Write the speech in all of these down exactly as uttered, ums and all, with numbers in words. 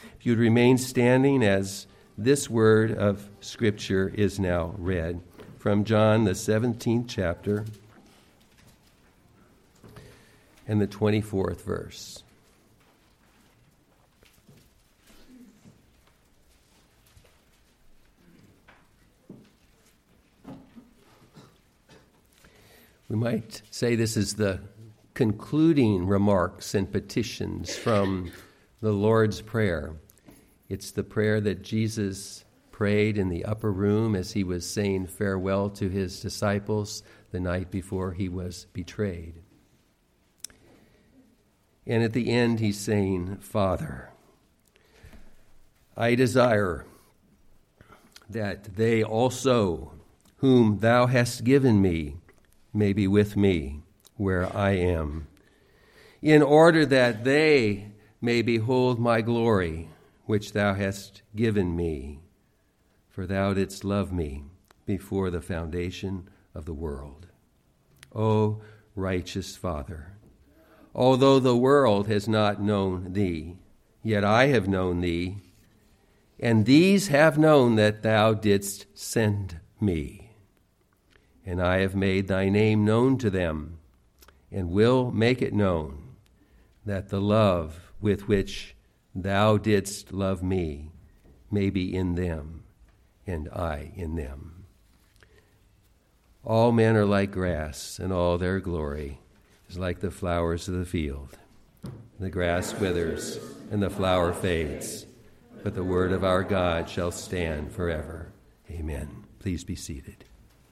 If you'd remain standing as this word of Scripture is now read from John, the seventeenth chapter, and the twenty-fourth verse. We might say this is the concluding remarks and petitions from the Lord's Prayer. It's the prayer that Jesus prayed in the upper room as he was saying farewell to his disciples the night before he was betrayed. And at the end he's saying, Father, I desire that they also, whom thou hast given me, may be with me where I am, in order that they may behold my glory, which thou hast given me, for thou didst love me before the foundation of the world. O righteous Father, although the world has not known thee, yet I have known thee, and these have known that thou didst send me. And I have made thy name known to them, and will make it known, that the love with which thou didst love me may be in them, and I in them. All men are like grass, and all their glory is like the flowers of the field. The grass withers, and the flower fades, but the word of our God shall stand forever. Amen. Please be seated.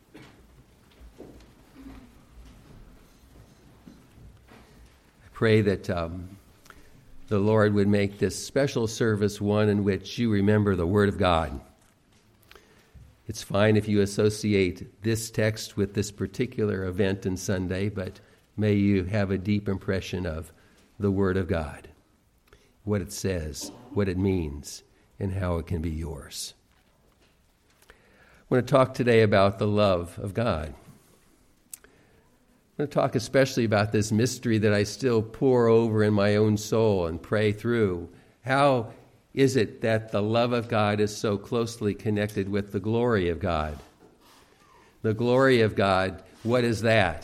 Pray that um, the Lord would make this special service one in which you remember the Word of God. It's fine if you associate this text with this particular event in Sunday, but may you have a deep impression of the Word of God, what it says, what it means, and how it can be yours. I want to talk today about the love of God. I'm going to talk especially about this mystery that I still pore over in my own soul and pray through. How is it that the love of God is so closely connected with the glory of God? The glory of God, what is that?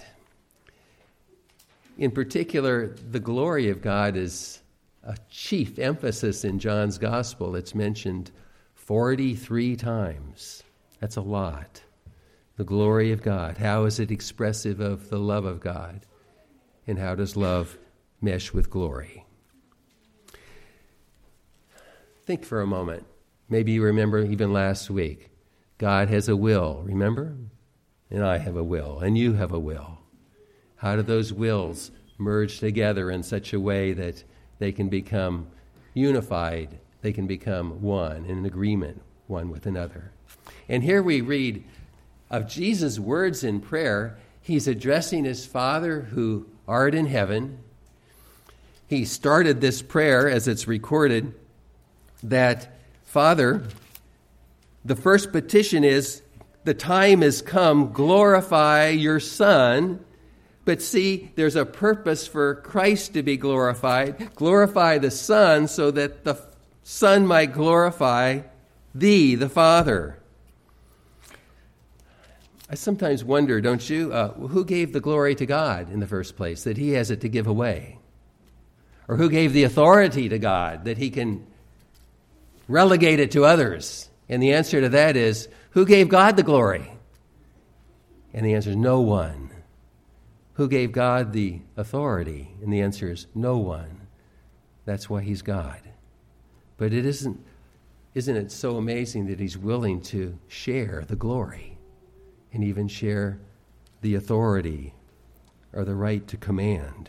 In particular, the glory of God is a chief emphasis in John's Gospel. It's mentioned forty-three times. That's a lot. The glory of God. How is it expressive of the love of God? And how does love mesh with glory? Think for a moment. Maybe you remember even last week. God has a will, remember? And I have a will, and you have a will. How do those wills merge together in such a way that they can become unified, they can become one, in an agreement one with another? And here we read of Jesus' words in prayer. He's addressing his Father who art in heaven. He started this prayer, as it's recorded, that, Father, the first petition is, the time has come, glorify your Son. But see, there's a purpose for Christ to be glorified. Glorify the Son so that the Son might glorify thee, the Father. I sometimes wonder, don't you, uh, who gave the glory to God in the first place, that he has it to give away? Or who gave the authority to God, that he can relegate it to others? And the answer to that is, who gave God the glory? And the answer is no one. Who gave God the authority? And the answer is no one. That's why he's God. But it isn't, isn't it so amazing that he's willing to share the glory and even share the authority or the right to command?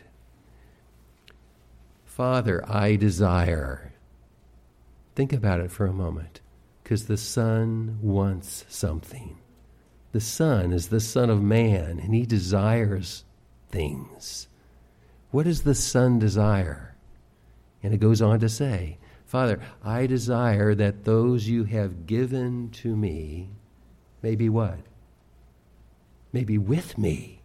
Father, I desire. Think about it for a moment, because the Son wants something. The Son is the Son of Man, and he desires things. What does the Son desire? And it goes on to say, Father, I desire that those you have given to me may be what? May be with me,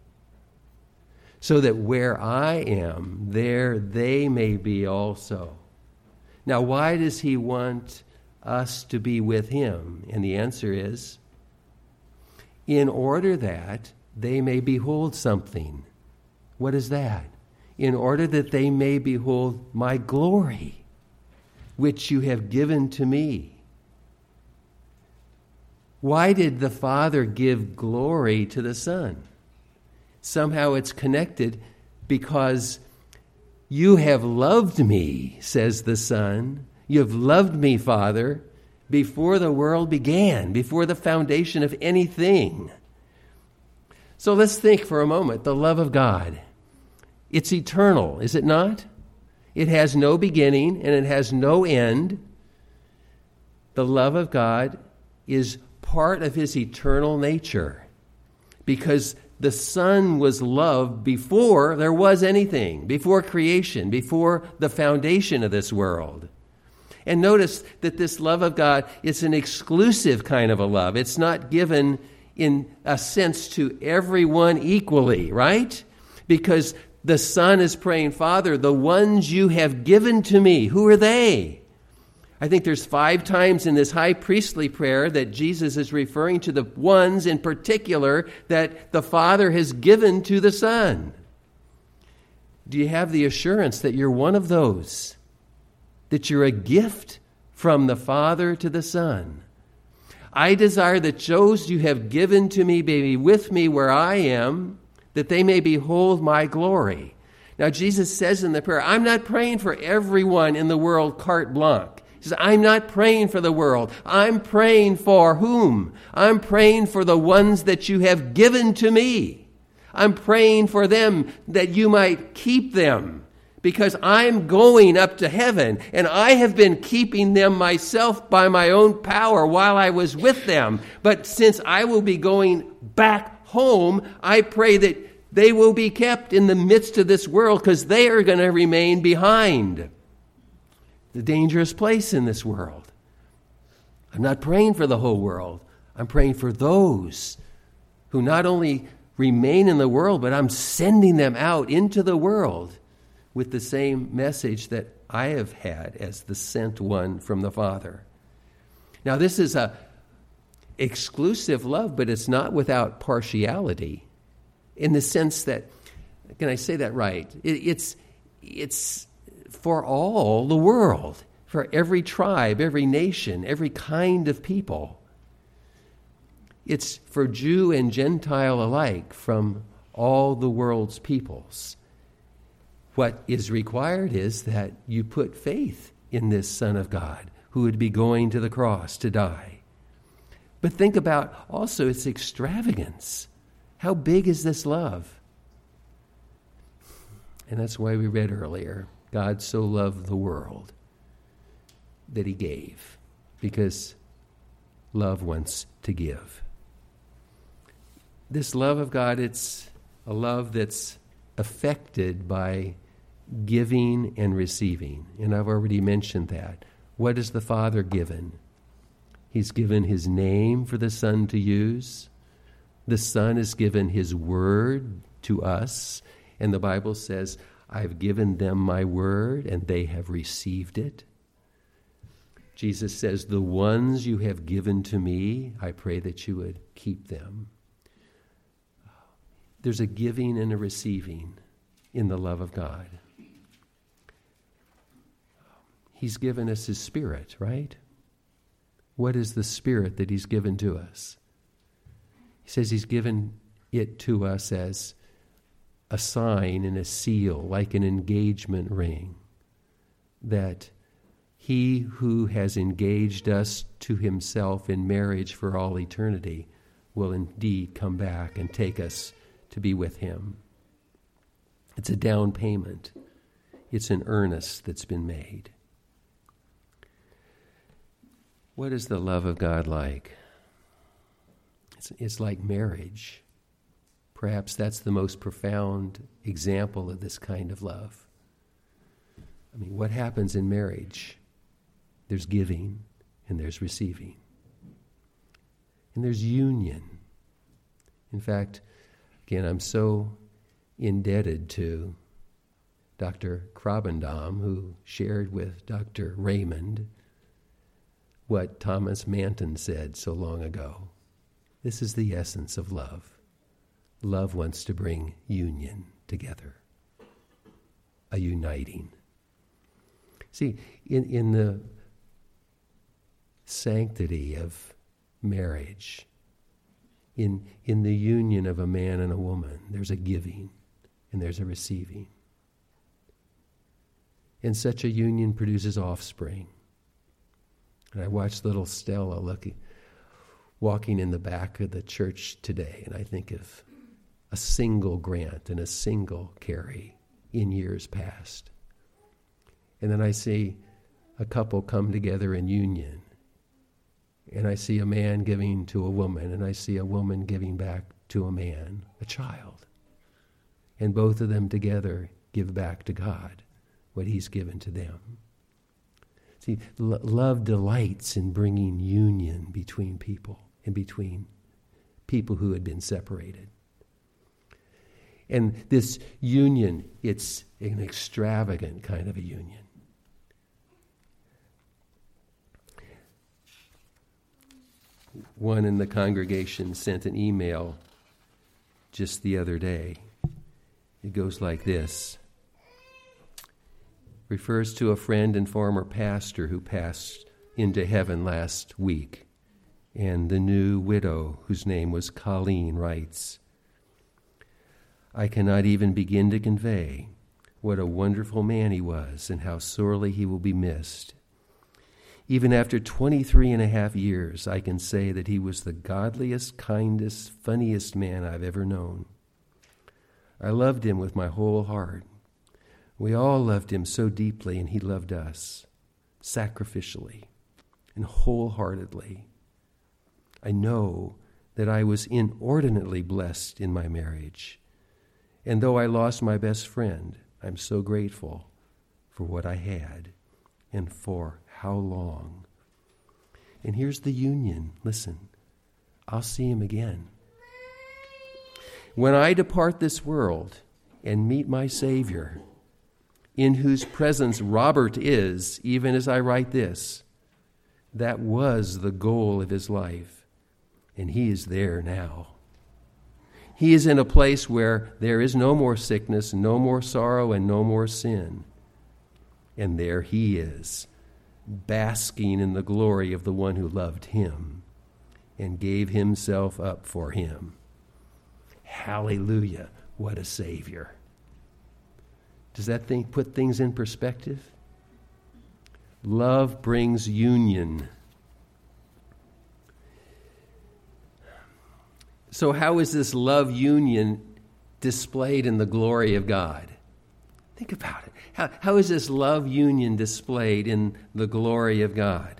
so that where I am, there they may be also. Now, why does he want us to be with him? And the answer is, in order that they may behold something. What is that? In order that they may behold my glory, which you have given to me. Why did the Father give glory to the Son? Somehow it's connected because you have loved me, says the Son. You have loved me, Father, before the world began, before the foundation of anything. So let's think for a moment, the love of God. It's eternal, is it not? It has no beginning and it has no end. The love of God is part of his eternal nature because the Son was loved before there was anything, before creation, before the foundation of this world. And notice that this love of God is an exclusive kind of a love. It's not given in a sense to everyone equally, right? Because the Son is praying, Father, the ones you have given to me, who are they? I think there's five times in this high priestly prayer that Jesus is referring to the ones in particular that the Father has given to the Son. Do you have the assurance that you're one of those? That you're a gift from the Father to the Son? I desire that those you have given to me may be with me where I am, that they may behold my glory. Now, Jesus says in the prayer, I'm not praying for everyone in the world carte blanche. He says, I'm not praying for the world. I'm praying for whom? I'm praying for the ones that you have given to me. I'm praying for them that you might keep them, because I'm going up to heaven, and I have been keeping them myself by my own power while I was with them. But since I will be going back home, I pray that they will be kept in the midst of this world, because they are going to remain behind. The dangerous place in this world. I'm not praying for the whole world. I'm praying for those who not only remain in the world, but I'm sending them out into the world with the same message that I have had as the sent one from the Father. Now, this is a exclusive love, but it's not without partiality, in the sense that, can I say that right? It, it's it's for all the world, for every tribe, every nation, every kind of people. It's for Jew and Gentile alike, from all the world's peoples. What is required is that you put faith in this Son of God who would be going to the cross to die. But think about also its extravagance. How big is this love? And that's why we read earlier, God so loved the world that he gave, because love wants to give. This love of God, it's a love that's affected by giving and receiving. And I've already mentioned that. What has the Father given? He's given his name for the Son to use. The Son has given his word to us. And the Bible says, I've given them my word, and they have received it. Jesus says, the ones you have given to me, I pray that you would keep them. There's a giving and a receiving in the love of God. He's given us his Spirit, right? What is the Spirit that he's given to us? He says he's given it to us as a sign and a seal, like an engagement ring, that he who has engaged us to himself in marriage for all eternity will indeed come back and take us to be with him. It's a down payment. It's an earnest that's been made. What is the love of God like? It's, it's like marriage. Perhaps that's the most profound example of this kind of love. I mean, what happens in marriage? There's giving and there's receiving. And there's union. In fact, again, I'm so indebted to Doctor Krabendam, who shared with Doctor Raymond what Thomas Manton said so long ago. This is the essence of love. Love wants to bring union together, a uniting. See, in, in the sanctity of marriage, in, in the union of a man and a woman, there's a giving and there's a receiving. And such a union produces offspring. And I watched little Stella looking, walking in the back of the church today, and I think of a single Grant and a single Carrie in years past. And then I see a couple come together in union. And I see a man giving to a woman, and I see a woman giving back to a man, a child. And both of them together give back to God what he's given to them. See, lo- love delights in bringing union between people and between people who had been separated. And this union, it's an extravagant kind of a union. One in the congregation sent an email just the other day. It goes like this. Refers to a friend and former pastor who passed into heaven last week. And the new widow, whose name was Colleen, writes, I cannot even begin to convey what a wonderful man he was and how sorely he will be missed. Even after twenty-three and a half years, I can say that he was the godliest, kindest, funniest man I've ever known. I loved him with my whole heart. We all loved him so deeply, and he loved us sacrificially and wholeheartedly. I know that I was inordinately blessed in my marriage. And though I lost my best friend, I'm so grateful for what I had and for how long. And here's the union. Listen, I'll see him again. When I depart this world and meet my Savior, in whose presence Robert is, even as I write this, that was the goal of his life, and he is there now. He is in a place where there is no more sickness, no more sorrow, and no more sin. And there he is, basking in the glory of the one who loved him and gave himself up for him. Hallelujah, what a Savior. Does that thing put things in perspective? Love brings union. So how is this love union displayed in the glory of God? Think about it. How, how is this love union displayed in the glory of God?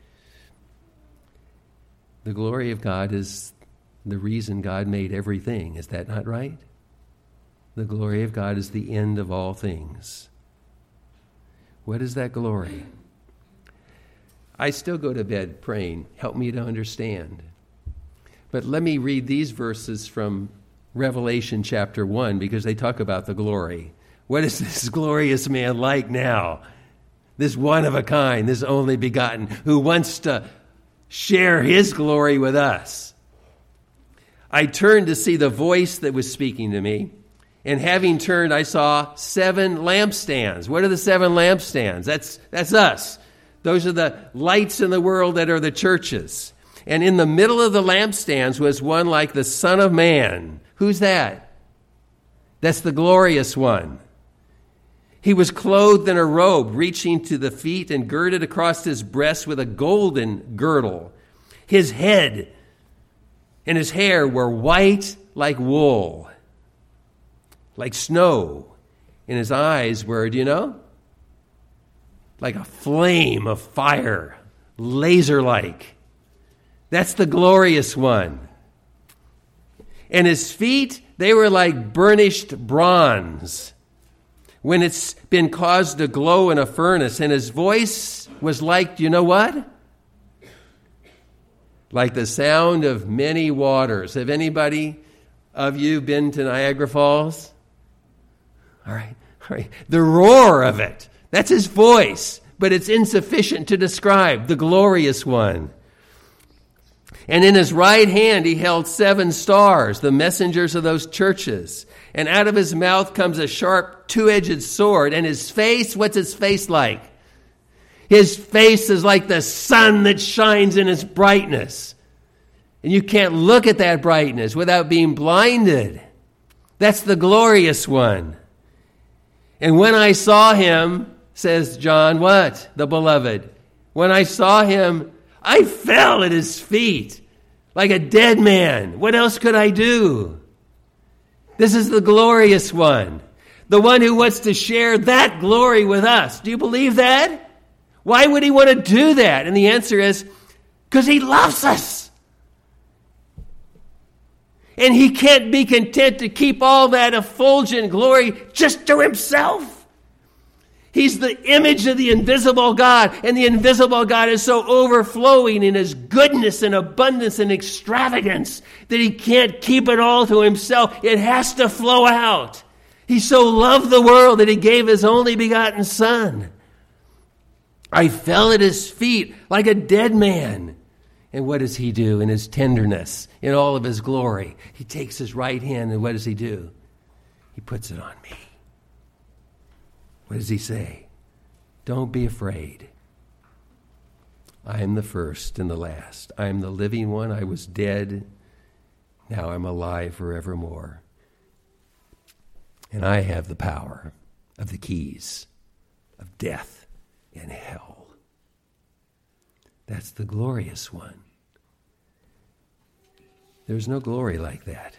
The glory of God is the reason God made everything. Is that not right? The glory of God is the end of all things. What is that glory? I still go to bed praying, help me to understand. But let me read these verses from Revelation chapter one, because they talk about the glory. What is this glorious man like now? This one of a kind, this only begotten, who wants to share his glory with us. I turned to see the voice that was speaking to me, and having turned, I saw seven lampstands. What are the seven lampstands? That's, that's us. Those are the lights in the world that are the churches. And in the middle of the lampstands was one like the Son of Man. Who's that? That's the glorious one. He was clothed in a robe reaching to the feet and girded across his breast with a golden girdle. His head and his hair were white like wool, like snow. And his eyes were, do you know? Like a flame of fire, laser-like. That's the glorious one. And his feet, they were like burnished bronze when it's been caused to glow in a furnace. And his voice was like, you know what? Like the sound of many waters. Have anybody of you been to Niagara Falls? All right. Right? The roar of it. That's his voice, but it's insufficient to describe the glorious one. And in his right hand he held seven stars, the messengers of those churches. And out of his mouth comes a sharp two-edged sword. And his face, what's his face like? His face is like the sun that shines in its brightness. And you can't look at that brightness without being blinded. That's the glorious one. And when I saw him, says John, what? The beloved. When I saw him, I fell at his feet like a dead man. What else could I do? This is the glorious one. The one who wants to share that glory with us. Do you believe that? Why would he want to do that? And the answer is, because he loves us. And he can't be content to keep all that effulgent glory just to himself. He's the image of the invisible God, and the invisible God is so overflowing in his goodness and abundance and extravagance that he can't keep it all to himself. It has to flow out. He so loved the world that he gave his only begotten Son. I fell at his feet like a dead man. And what does he do in his tenderness, in all of his glory? He takes his right hand, and what does he do? He puts it on me. What does he say? Don't be afraid. I am the first and the last. I am the living one. I was dead. Now I'm alive forevermore. And I have the power of the keys of death and hell. That's the glorious one. There's no glory like that.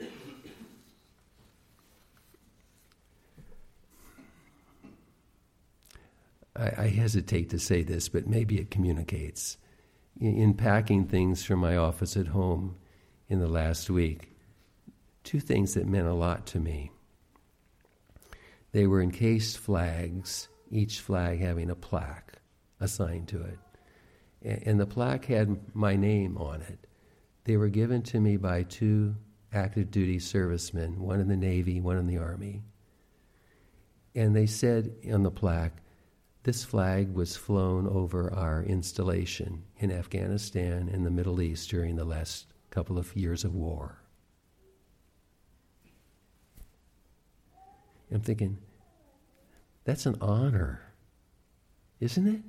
I, I hesitate to say this, but maybe it communicates. In, in packing things from my office at home in the last week, two things that meant a lot to me. They were encased flags, each flag having a plaque assigned to it. And, and the plaque had my name on it. They were given to me by two active duty servicemen, one in the Navy, one in the Army. And they said on the plaque, this flag was flown over our installation in Afghanistan and the Middle East during the last couple of years of war. I'm thinking, that's an honor, isn't it?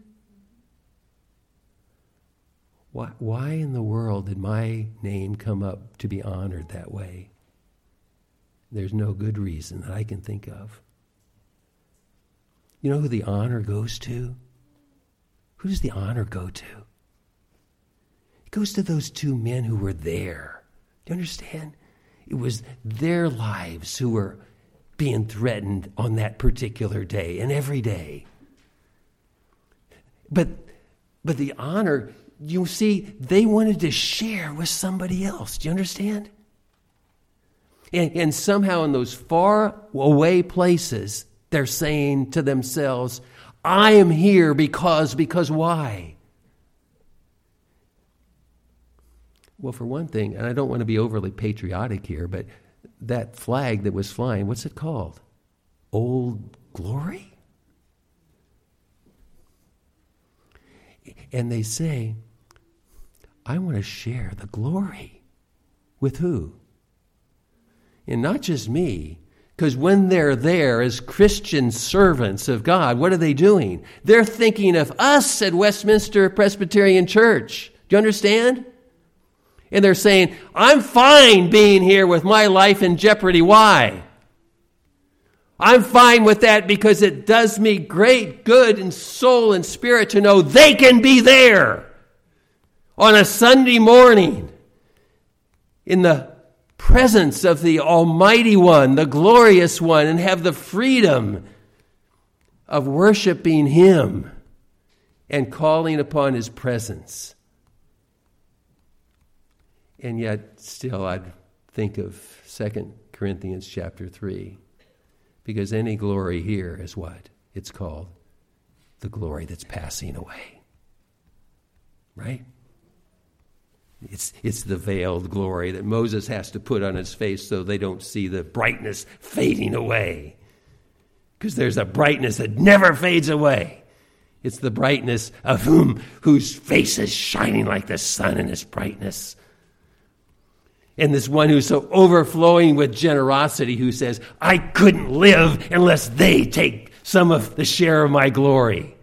Why, why in the world did my name come up to be honored that way? There's no good reason that I can think of. You know who the honor goes to? Who does the honor go to? It goes to those two men who were there. Do you understand? It was their lives who were being threatened on that particular day and every day. But, but the honor, you see, they wanted to share with somebody else. Do you understand? And, and somehow in those far away places, they're saying to themselves, I am here because, because why? Well, for one thing, and I don't want to be overly patriotic here, but that flag that was flying, what's it called? Old Glory? And they say, I want to share the glory. With who? And not just me. Because when they're there as Christian servants of God, what are they doing? They're thinking of us at Westminster Presbyterian Church. Do you understand? And they're saying, I'm fine being here with my life in jeopardy. Why? I'm fine with that because it does me great good in soul and spirit to know they can be there on a Sunday morning in the presence of the Almighty One, the glorious One, and have the freedom of worshiping Him and calling upon His presence. And yet, still, I'd think of Second Corinthians chapter three, because any glory here is what? It's called the glory that's passing away. Right? It's, it's the veiled glory that Moses has to put on his face so they don't see the brightness fading away. because there's a brightness that never fades away. It's the brightness of whom whose face is shining like the sun in its brightness. And this one who's so overflowing with generosity who says, I couldn't live unless they take some of the share of my glory.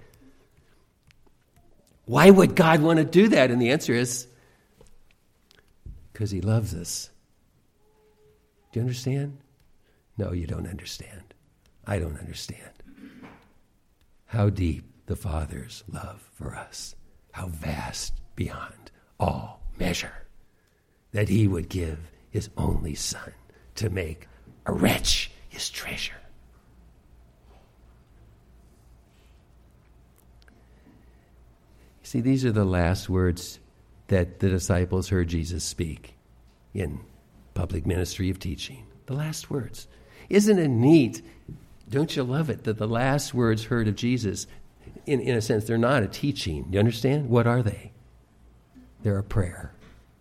Why would God want to do that? And the answer is, because he loves us. Do you understand? No, you don't understand. I don't understand. How deep the Father's love for us. How vast beyond all measure. That he would give his only Son to make a wretch his treasure. See, these are the last words that the disciples heard Jesus speak in public ministry of teaching. The last words. Isn't it neat? Don't you love it that the last words heard of Jesus, in, in a sense, they're not a teaching. You understand? What are they? They're a prayer.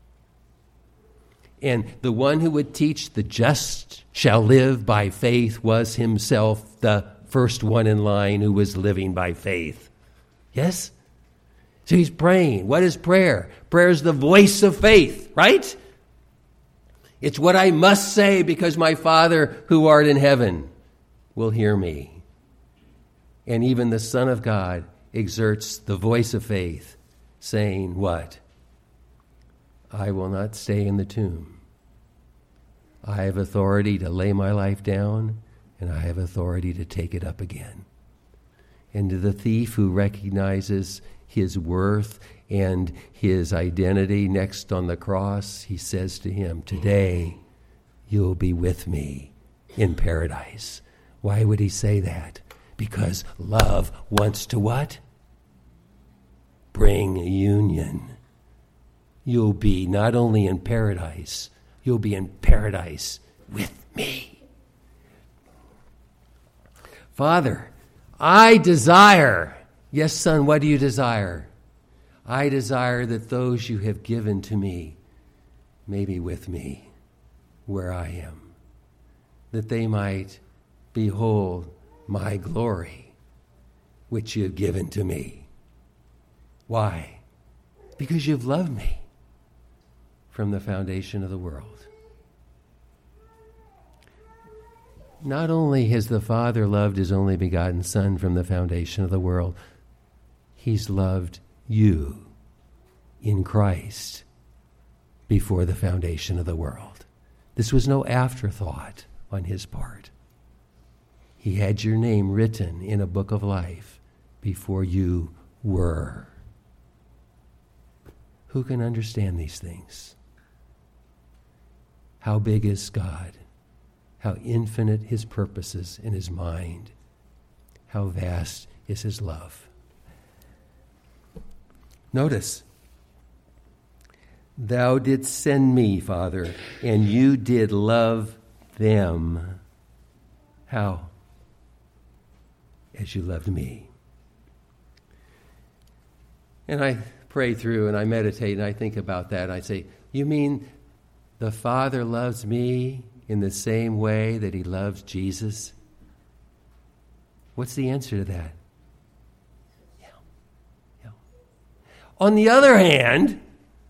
And the one who would teach the just shall live by faith was himself the first one in line who was living by faith. Yes? So he's praying. What is prayer? Prayer is the voice of faith, right? It's what I must say because my Father who art in heaven will hear me. And even the Son of God exerts the voice of faith, saying what? I will not stay in the tomb. I have authority to lay my life down, and I have authority to take it up again. And to the thief who recognizes his worth and his identity next on the cross, he says to him, today you'll be with me in paradise. Why would he say that? Because love wants to what? Bring union. You'll be not only in paradise, you'll be in paradise with me. Father, I desire. Yes, son, what do you desire? I desire that those you have given to me may be with me where I am, that they might behold my glory, which you have given to me. Why? Because you've loved me from the foundation of the world. Not only has the Father loved his only begotten Son from the foundation of the world, he's loved you in Christ before the foundation of the world. This was no afterthought on his part. He had your name written in a book of life before you were. Who can understand these things? How big is God? How infinite his purposes in his mind. How vast is his love. Notice, thou didst send me, Father, and you did love them. How? As you loved me. And I pray through and I meditate and I think about that. I say, you mean the Father loves me in the same way that he loves Jesus? What's the answer to that? Yeah. Yeah. On the other hand,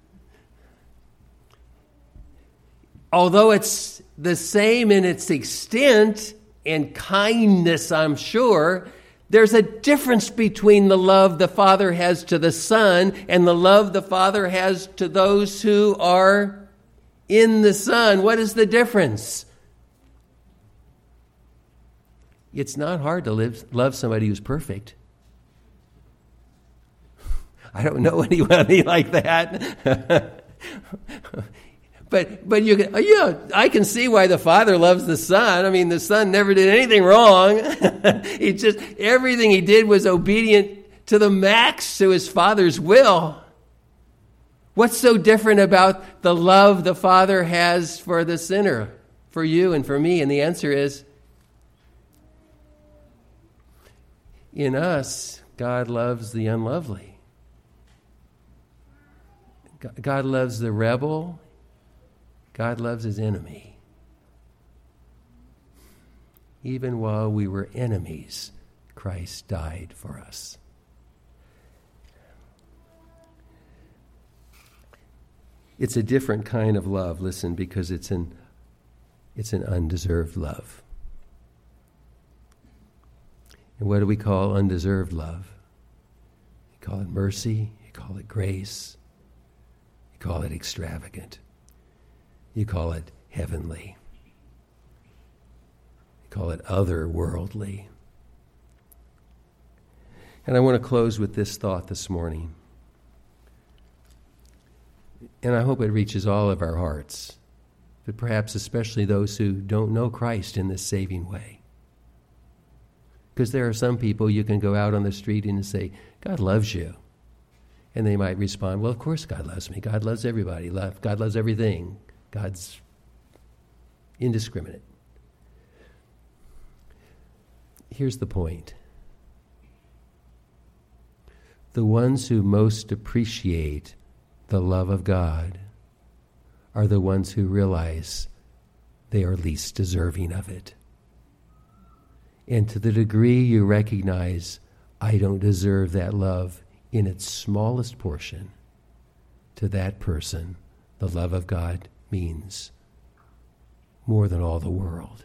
although it's the same in its extent and kindness, I'm sure, there's a difference between the love the Father has to the Son and the love the Father has to those who are in the Son. What is the difference? It's not hard to live, love somebody who's perfect. I don't know anybody like that. But but you can, yeah, I can see why the Father loves the Son. I mean, the Son never did anything wrong. He just, everything he did was obedient to the max to his Father's will. What's so different about the love the Father has for the sinner, for you and for me? And the answer is, in us, God loves the unlovely. God loves the rebel. God loves his enemy. even while we were enemies, Christ died for us. It's a different kind of love, listen, because it's an, it's an undeserved love. And what do we call undeserved love? You call it mercy, you call it grace, you call it extravagant, you call it heavenly, you call it otherworldly. And I want to close with this thought this morning. And I hope it reaches all of our hearts, but perhaps especially those who don't know Christ in this saving way. Because there are some people you can go out on the street and say, God loves you. And they might respond, well, of course God loves me. God loves everybody. God loves everything. God's indiscriminate. Here's the point. The ones who most appreciate the love of God are the ones who realize they are least deserving of it. And to the degree you recognize, I don't deserve that love in its smallest portion, to that person, the love of God means more than all the world.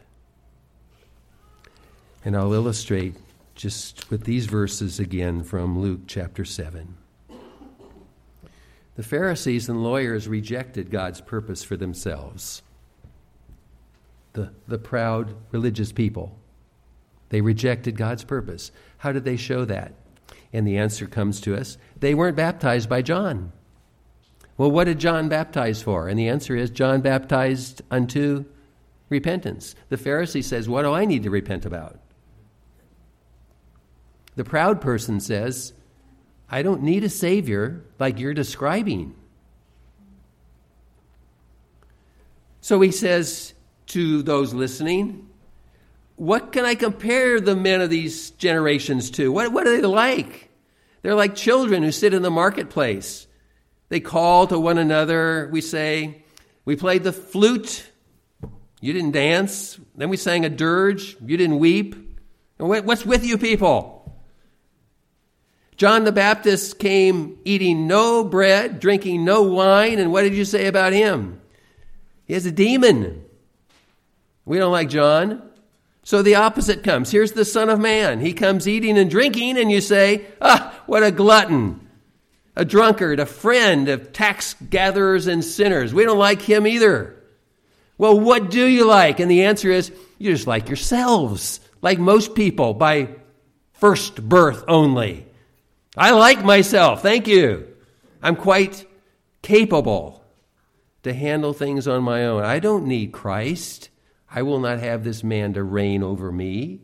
And I'll illustrate just with these verses again from Luke chapter seven. The Pharisees and lawyers rejected God's purpose for themselves. The, the proud religious people. They rejected God's purpose. How did they show that? And the answer comes to us. They weren't baptized by John. Well, what did John baptize for? And the answer is John baptized unto repentance. The Pharisee says, what do I need to repent about? The proud person says, I don't need a Savior like you're describing. So he says to those listening, what can I compare the men of these generations to? What, what are they like? They're like children who sit in the marketplace. They call to one another. We say, we played the flute. You didn't dance. Then we sang a dirge. You didn't weep. And what's with you people? John the Baptist came eating no bread, drinking no wine, and what did you say about him? He has a demon. We don't like John. So the opposite comes. Here's the Son of Man. He comes eating and drinking, and you say, ah, what a glutton, a drunkard, a friend of tax gatherers and sinners. We don't like him either. Well, what do you like? And the answer is, you just like yourselves, like most people, by first birth only. I like myself, thank you. I'm quite capable to handle things on my own. I don't need Christ. I will not have this man to reign over me.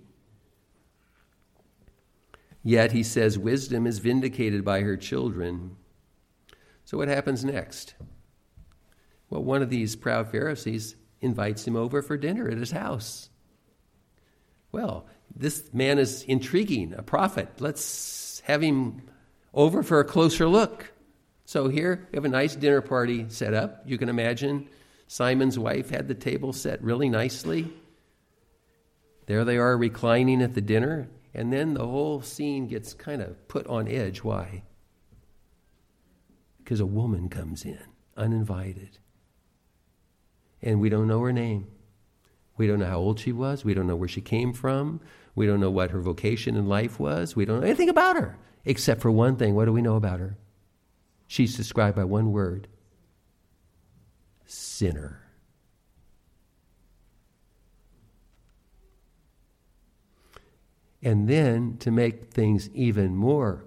Yet he says wisdom is vindicated by her children. So what happens next? Well, one of these proud Pharisees invites him over for dinner at his house. Well, this man is intriguing, a prophet. Let's have him over for a closer look. So here we have a nice dinner party set up. You can imagine Simon's wife had the table set really nicely. There they are reclining at the dinner, and then the whole scene gets kind of put on edge. Why? Because a woman comes in, uninvited. And we don't know her name. We don't know how old she was. We don't know where she came from. We don't know what her vocation in life was. We don't know anything about her, except for one thing. What do we know about her? She's described by one word. Sinner. And then, to make things even more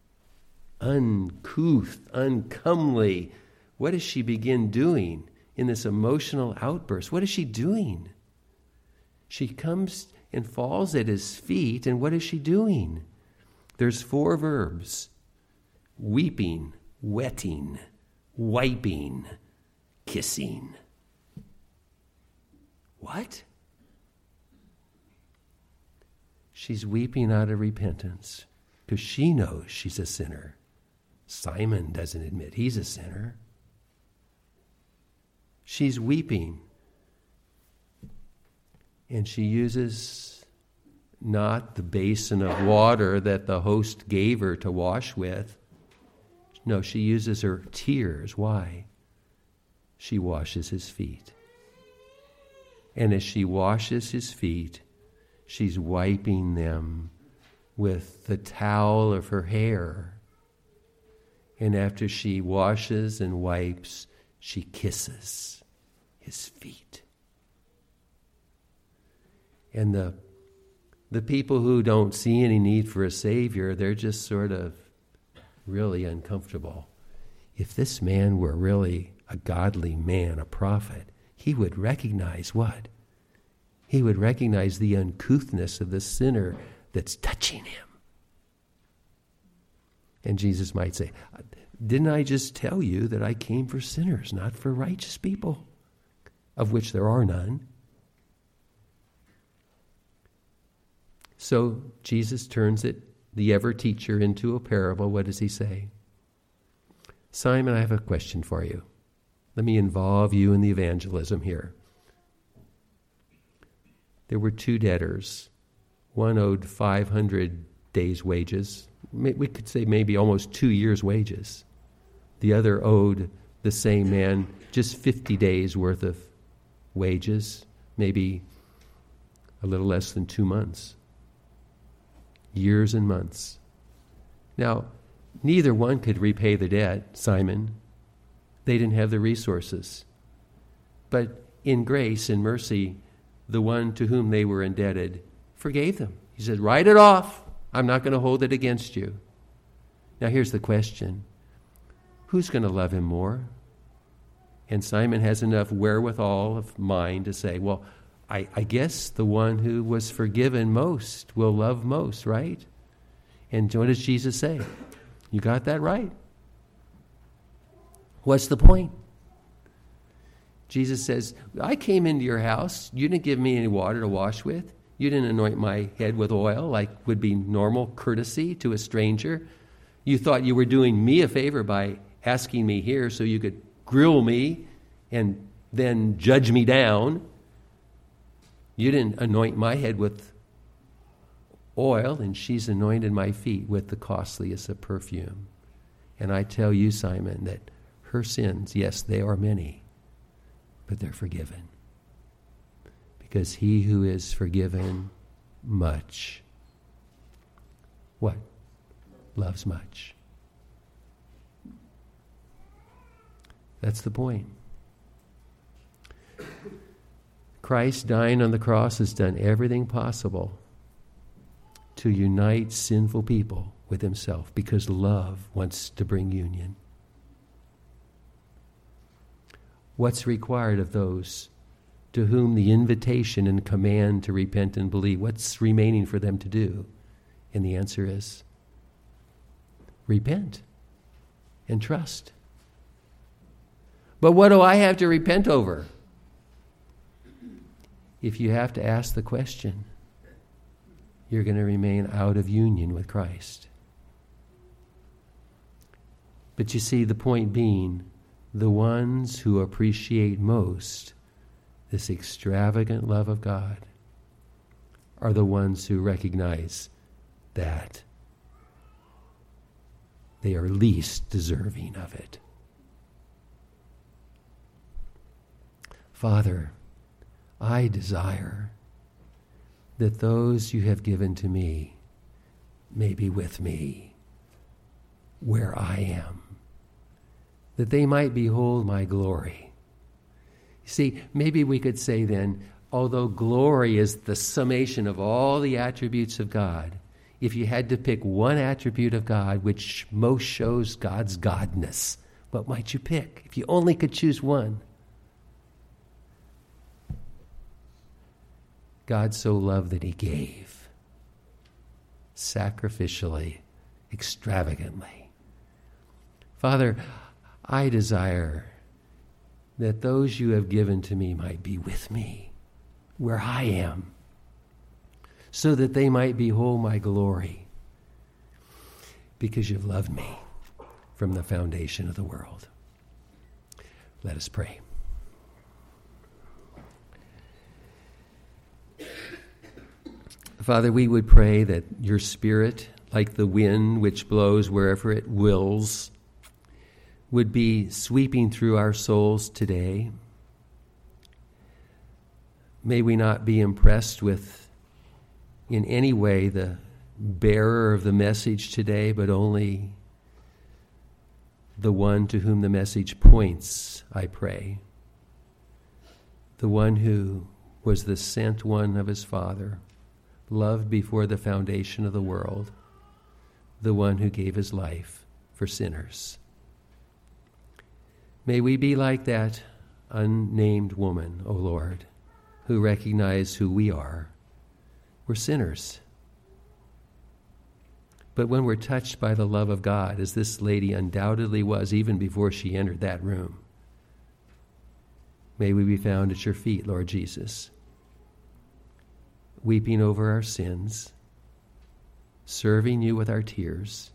uncouth, uncomely, what does she begin doing in this emotional outburst? What is she doing? She comes and falls at his feet, and what is she doing? There's four verbs: weeping, wetting, wiping, kissing. What? She's weeping out of repentance because she knows she's a sinner. Simon doesn't admit he's a sinner. She's weeping And she uses not the basin of water that the host gave her to wash with. No, she uses her tears. Why? She washes his feet. And as she washes his feet, she's wiping them with the towel of her hair. And after she washes and wipes, she kisses his feet. And the the people who don't see any need for a Savior, they're just sort of really uncomfortable. If this man were really a godly man, a prophet, he would recognize what? He would recognize the uncouthness of the sinner that's touching him. And Jesus might say, didn't I just tell you that I came for sinners, not for righteous people, of which there are none? So Jesus turns it, the ever-teacher, into a parable. What does he say? Simon, I have a question for you. Let me involve you in the evangelism here. There were two debtors. One owed five hundred days' wages. We could say maybe almost two years' wages. The other owed the same man just fifty days' worth of wages, maybe a little less than two months. Years and months. Now, neither one could repay the debt, Simon. They didn't have the resources. But in grace and mercy, the one to whom they were indebted forgave them. He said, write it off. I'm not going to hold it against you. Now here's the question. Who's going to love him more? And Simon has enough wherewithal of mind to say, well, I, I guess the one who was forgiven most will love most, right? And what does Jesus say? You got that right. What's the point? Jesus says, I came into your house. You didn't give me any water to wash with. You didn't anoint my head with oil like would be normal courtesy to a stranger. You thought you were doing me a favor by asking me here so you could grill me and then judge me down. You didn't anoint my head with oil, and she's anointed my feet with the costliest of perfume. And I tell you, Simon, that her sins, yes, they are many, but they're forgiven. Because he who is forgiven much, what? Loves much. That's the point. Christ dying on the cross has done everything possible to unite sinful people with himself because love wants to bring union. What's required of those to whom the invitation and command to repent and believe, what's remaining for them to do? And the answer is repent and trust. But what do I have to repent over? If you have to ask the question, you're going to remain out of union with Christ. But you see, the point being, the ones who appreciate most this extravagant love of God are the ones who recognize that they are least deserving of it. Father, I desire that those you have given to me may be with me where I am, that they might behold my glory. See, maybe we could say then, although glory is the summation of all the attributes of God, if you had to pick one attribute of God which most shows God's godness, what might you pick? If you only could choose one. God so loved that he gave sacrificially, extravagantly. Father, I desire that those you have given to me might be with me where I am, so that they might behold my glory, because you've loved me from the foundation of the world. Let us pray. Father, we would pray that your Spirit, like the wind which blows wherever it wills, would be sweeping through our souls today. May we not be impressed with, in any way, the bearer of the message today, but only the one to whom the message points, I pray. The one who was the sent one of his Father, loved before the foundation of the world, the one who gave his life for sinners. May we be like that unnamed woman, O Lord, who recognize who we are. We're sinners. But when we're touched by the love of God, as this lady undoubtedly was even before she entered that room, may we be found at your feet, Lord Jesus, weeping over our sins, serving you with our tears,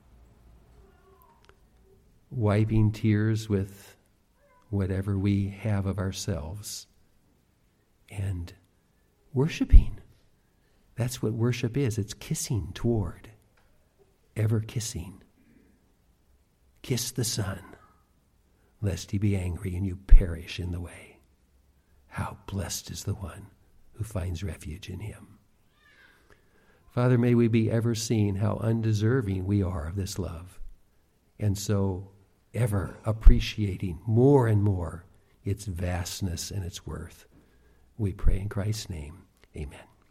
wiping tears with whatever we have of ourselves, and worshiping. That's what worship is. It's kissing toward, ever kissing. Kiss the Son, lest he be angry and you perish in the way. How blessed is the one who finds refuge in him. Father, may we be ever seeing how undeserving we are of this love, and so ever appreciating more and more its vastness and its worth. We pray in Christ's name. Amen.